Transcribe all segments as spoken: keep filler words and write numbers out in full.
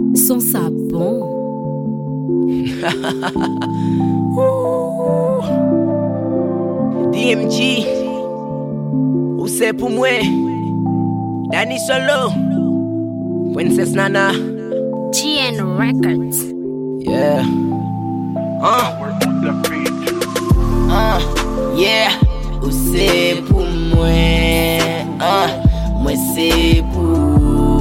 Son ça bon. D M G, ou c'est pour moi? Danny Solo, Princess Nana, G N Records. yeah. Uh. Uh, yeah. Ou c'est pour moi? Uh, moi c'est pour.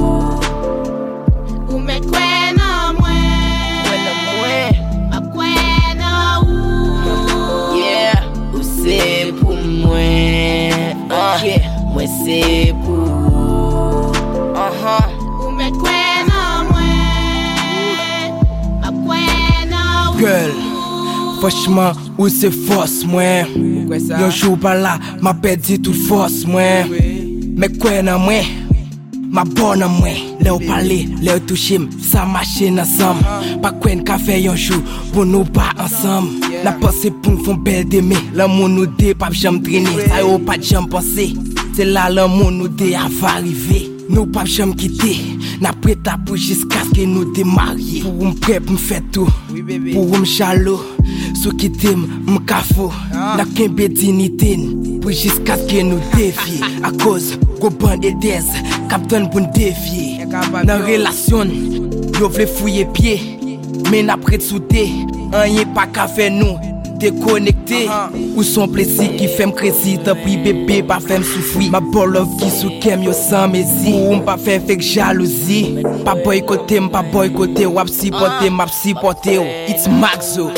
Ou me kwen nan mwen, Kwen nan mwen. ma kwen nan ou. Yeah. Ou c'est pour moi? Uh, yeah. Moi c'est pour. Uh-huh. Ou me kwen nan mwen, ma kwen nan ou. Girl, franchement, ou c'est force, moi. Pourquoi ça? Yon jour par là, m'a perdu toute force, moi. Mais quoi nan moi? Ma bonne moi. Là ou parler, là ou toucher, ça marche ensemble. Pas quoi qu'à faire yon jour pour nous pas ensemble. La pensée pour nous faire belle d'aimer. L'amour nous dé, pas jamais traîner. Ça ou pas jamais penser. C'est là l'amour nous dé à arriver. Nous pas jamais quitter. N'a prêt à pour jusqu'à ce que nous démarrions. Pour me prêt pour me faire tout. Oui, bébé. Pour me chalo. Sou qui t'aime, m'kafo. N'a qu'un bé dignité. Pour jusqu'à ce que nous défions. À cause, go bande et des. Captain pour nous défier. Dans relation, yo vle fouiller pied. Mais n'a prêt de souder. Rien pas qu'à faire nous. Déconnecté, ou son plaisir qui fait m'crédit. Tant pis bébé, pas fait m'souffrir. Ma bonne love qui sous kem yo sans mési. Ou m'pas fait fake jalousie. Pas boycotter, m'pas boycotter. Wap supporter, m'ap supporter. It's Maxo.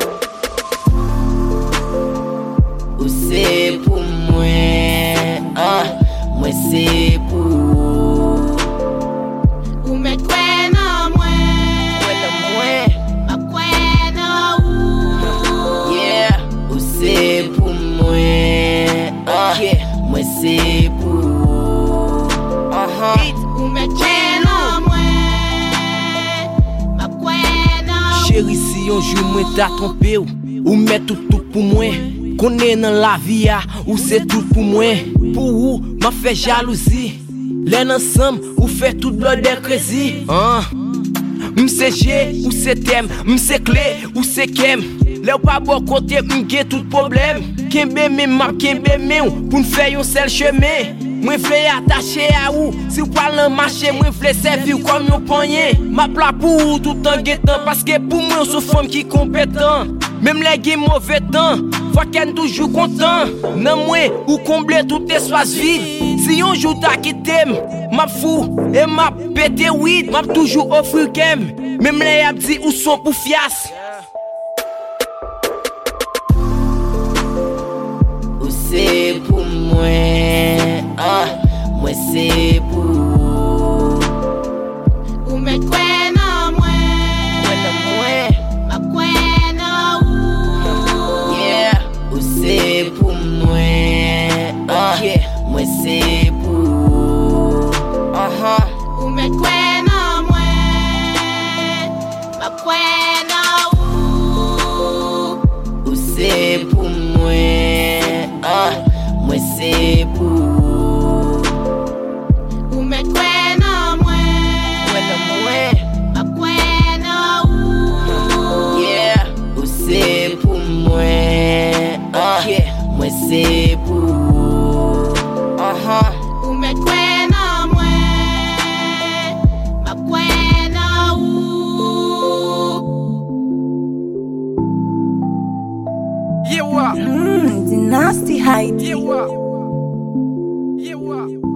Ou c'est pour moi? Uh, moi c'est pour. Ou me kwen nan mwen, Kwen nan mwen. ma kwen nan ou. Yeah. Ou c'est pour moi? Uh, yeah. Moi c'est pour. Uh-huh. Ou me kwen nan mwen, ma kwen nan ou. Chérie, si yon jour moi t'a trompé ou, ou met tout tout pour moi. Qu'on est dans la vie, ou c'est tout pour moi. Pour ou, m'a fait jalousie. L'en ensemble, ou fait tout blood de crazy. Hein? M'se G, ou c'est thème, m'se clé, ou c'est kem. Là ou pas bon côté, m'gé tout problème. Kembe me map, kembe me ou, pour n'faire yon seul chemin. Moi vle attaché à ou, si ou parle en marché, moi vle servir comme yon poignet. Ma plat pour ou tout en guettant, parce que pour moi, on femme qui compétent. Même les gars mauvais temps, faut qu'elle toujours content. Non moi, ou combler tout espace vide. Si on joue ta quitté, m'a fou et m'a pété weed, m'a toujours offrir game. Même les y'a dit où sont pour fias. Ou c'est pour moi? Ah, moi c'est pour. Ou me kwen nan mwen, Kwen nan mwen. ma kwen nan ou. Yeah. Ou c'est pour moi? Ah, yeah. Moi c'est pour. Uh-huh. Ou me kwen nan mwen, ma kwen nan ou. Ou c'est pour moi? Ah, moi c'est pour. Ou me kwen nan mwen, Kwen nan mwen. ma kwen nan ou. Yeah. Ou c'est pour moi? Ah, yeah. Moi c'est pour. Uh-huh. Ou me kwen nan mwen, ma kwen nan ou. Yeah, what? Mmm, the nasty height. Yeah, what? Yeah, what?